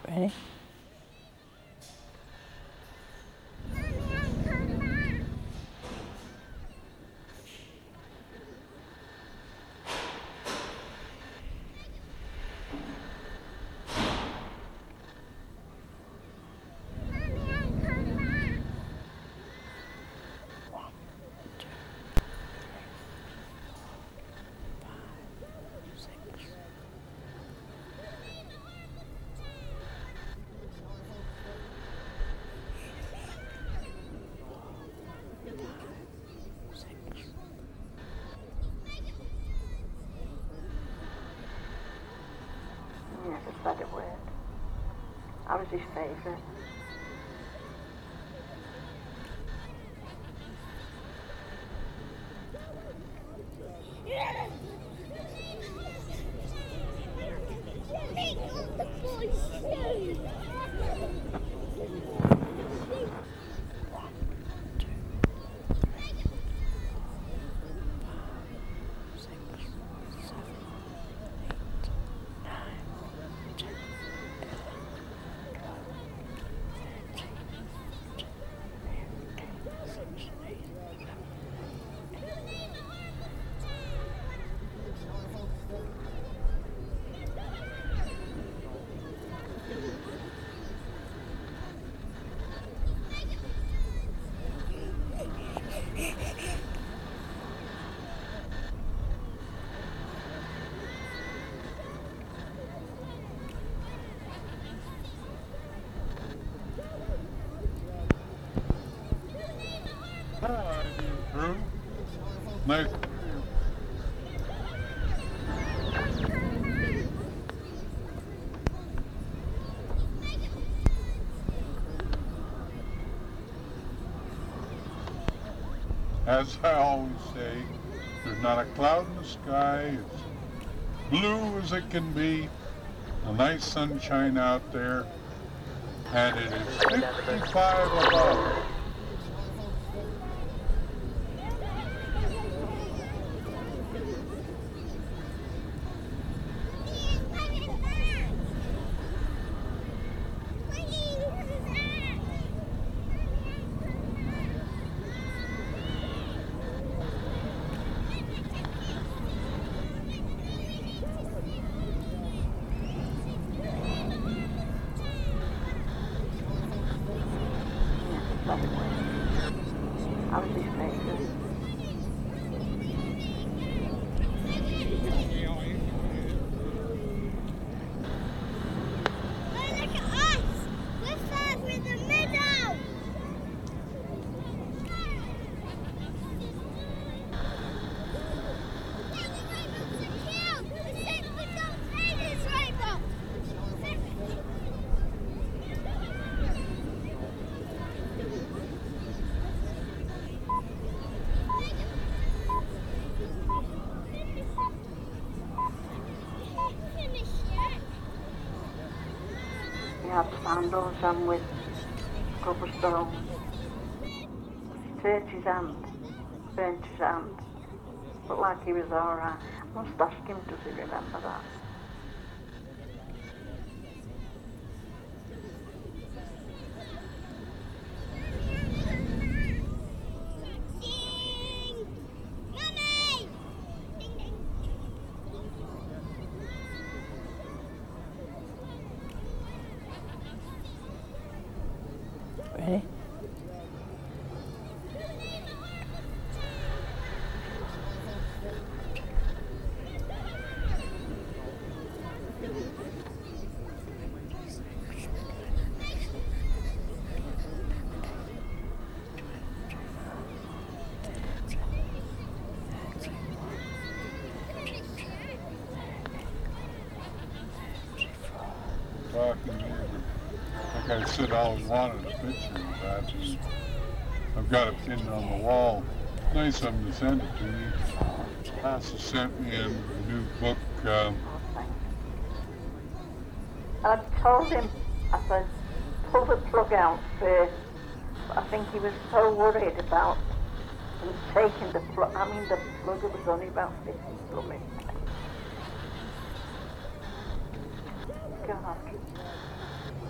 Ready? Yeah, just let it wait. I was his favourite. Hi, Drew. Nice. As I always say, there's not a cloud in the sky. It's blue as it can be. A nice sunshine out there. And it is 55 above. Let it wait. I was his favourite. Look at us! We're further in the middle! He had sandals and with cobblestones. He hurt his hand, burnt his hand. But like he was alright. I must ask him, does he remember that? Ding! Mummy! Ding ding. Ready? Talking to you. Like I said, I always wanted a picture of that. And I've got it pinned on the wall. Nice of them to send it to me. Also sent me a new book. Oh, thanks. I told him, I said, pull the plug out first. But I think he was so worried about him taking the plug. I mean, the plug was only about 50 blooming. God.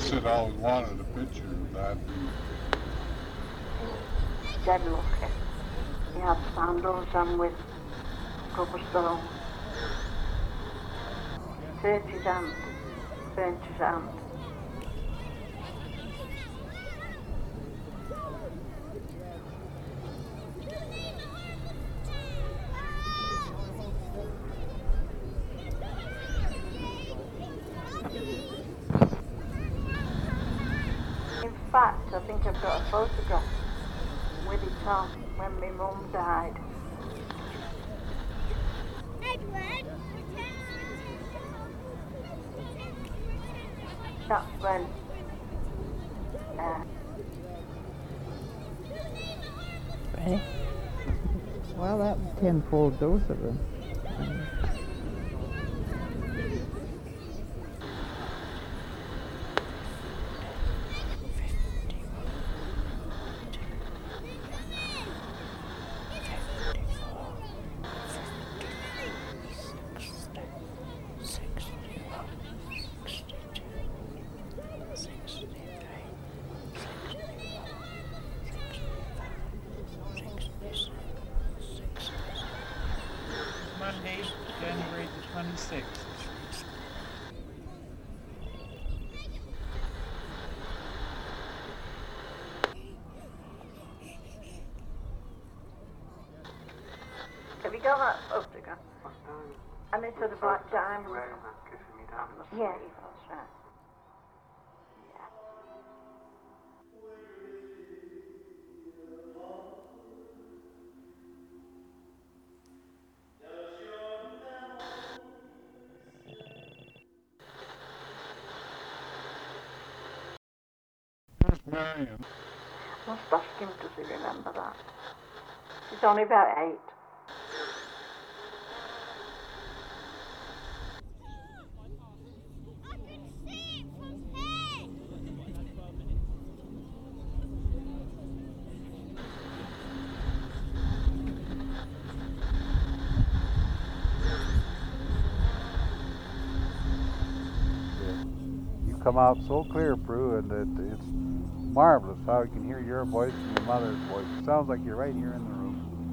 said I always wanted a picture of that. Dead lucky. He had sandals on with rubber stones. Hurt his hand, burnt his hand. In fact, I think I've got a photograph with it on when my mum died. Edward, That's when Ready? Well, that was 10-fold dose of them. Monday, January the 26th. have you got that photograph? And it's of the black diamond. Yeah, that's right. Yeah. Where's Marion? Must ask him, does he remember that? He's only about 8. I can see it from here. You come out so clear, Prue, and it's marvelous how you can hear your voice and your mother's voice. It sounds like you're right here in the room.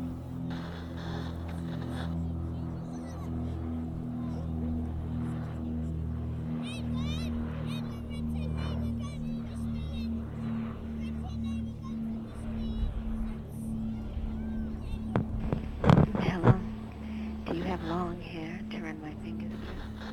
Hello. Do you have long hair to run my fingers through?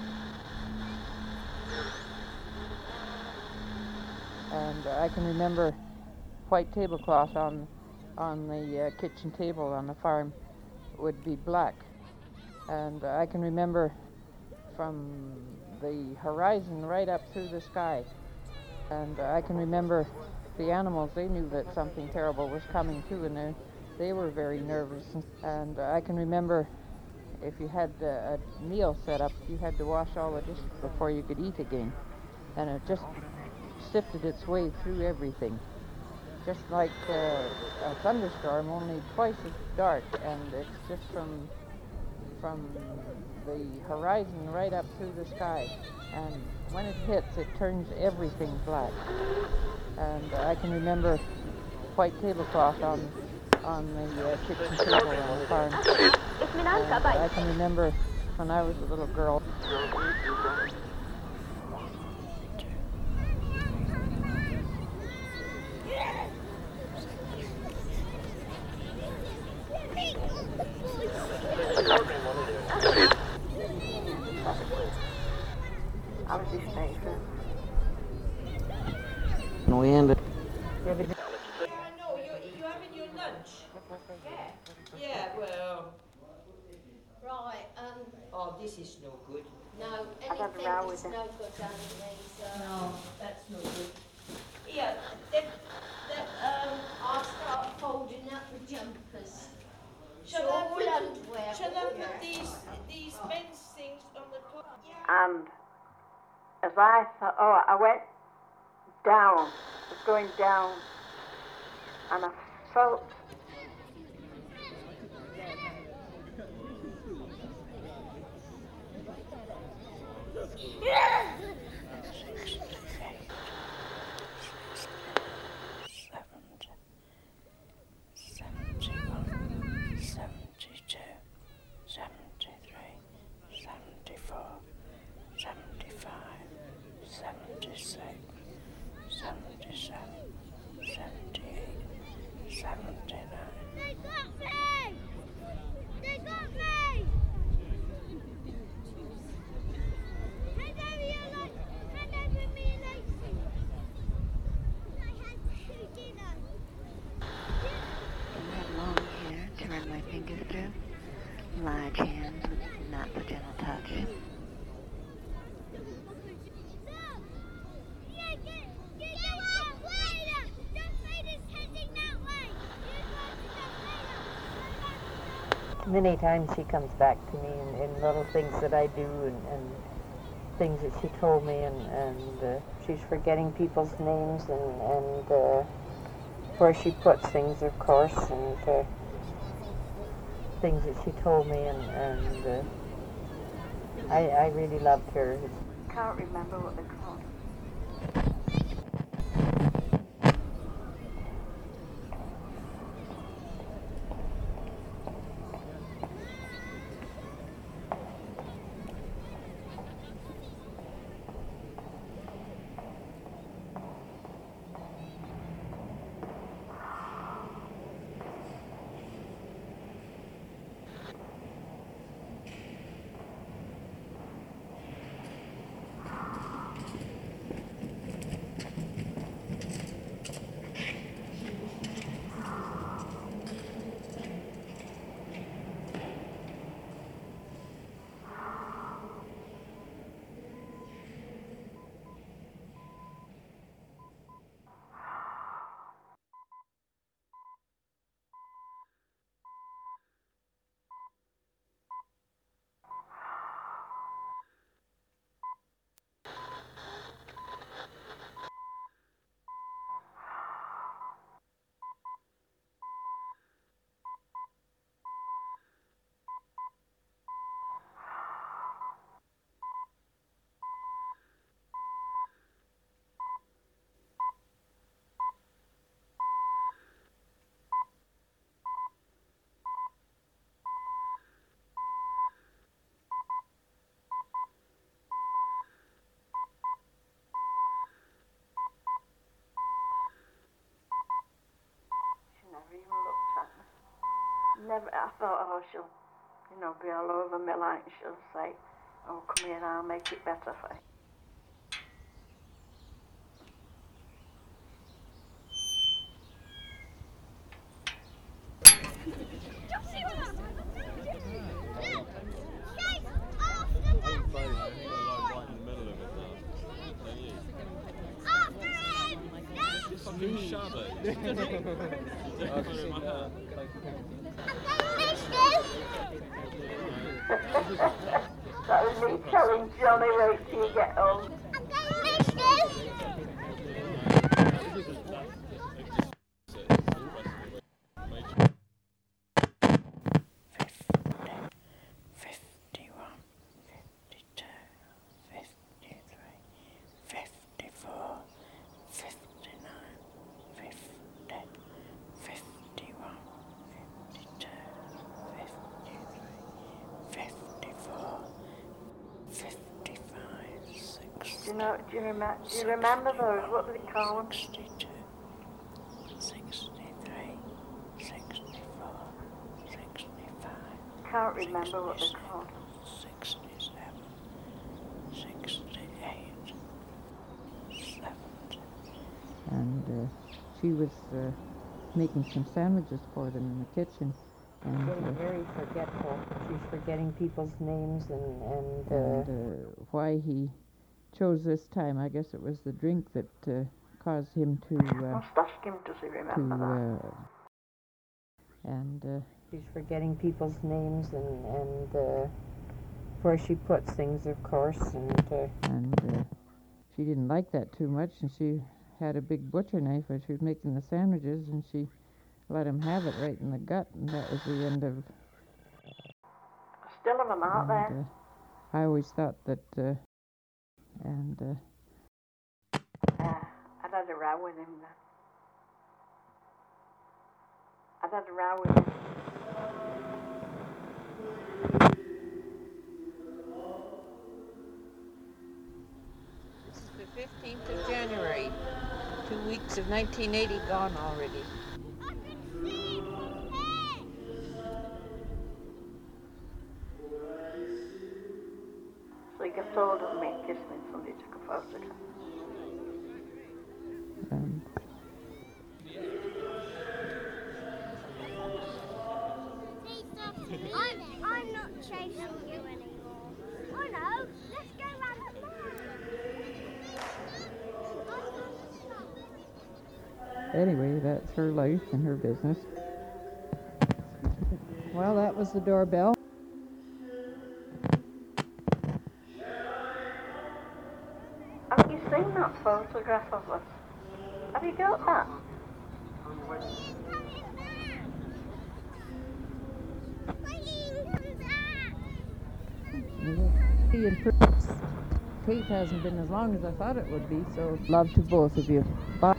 And I can remember white tablecloth on the kitchen table on the farm would be black. And I can remember from the horizon right up through the sky. And I can remember the animals, they knew that something terrible was coming too, and they were very nervous. And I can remember if you had a meal set up, you had to wash all the dishes before you could eat again. And it just sifted its way through everything. Just like a thunderstorm, only twice as dark, and it's just from the horizon right up through the sky. And when it hits, it turns everything black. And I can remember white tablecloth on the kitchen table on the farm. And I can remember when I was a little girl. I was his favourite. And we ended. Yeah, I know. You having your lunch? Yeah, well. Right, Oh, this is no good. no, I've had a anything row that's with no good done to me, so. No, that's no good. Yeah, I'll start folding up the jumpers. shall So I all put, underwear. shall I Yeah. put these men's things on the top? And as I thought, I went down, I was going down, and I felt large hands with not so gentle touch. Many times she comes back to me in little things that I do and things that she told me, and she's forgetting people's names and where she puts things, of course, and things that she told me, and I really loved her. Can't remember what they're called. Never even looked at me. Never. I thought, oh, she'll, be all over me like she'll say, oh, come here, I'll make it better for you. That was me telling Johnny, wait till you get home. Do you remember those? What do they call them? 62, 63, 64, 65. Can't remember what they're called. 67, 68, 70. And she was making some sandwiches for them in the kitchen. And Getting very forgetful. She's forgetting people's names and why he chose this time. I guess it was the drink that caused him to. Must ask him, does he remember that? And she's forgetting people's names and where she puts things, of course, and she didn't like that too much, and she had a big butcher knife when she was making the sandwiches, and she let him have it right in the gut, and that was the end of. Still have them out there. I always thought that. I'd had a row with him then. I'd had a row with him. This is the 15th of January. 2 weeks of 1980 gone already. So he gets hold of me and kissed me and somebody took a photograph. I'm not Anyway, that's her life and her business. Well, that was the doorbell. Have you seen that photograph of us? Have you got that? Kate hasn't been as long as I thought it would be, so love to both of you. Bye.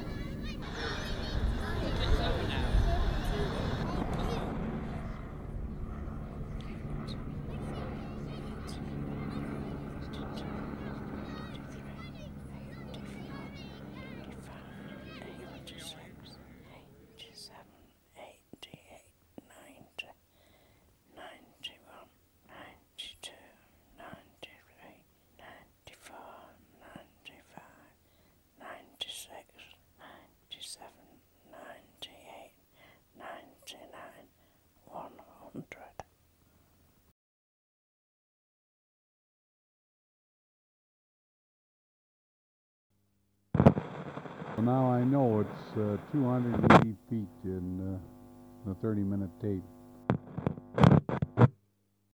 So now I know it's 280 feet in the 30-minute tape.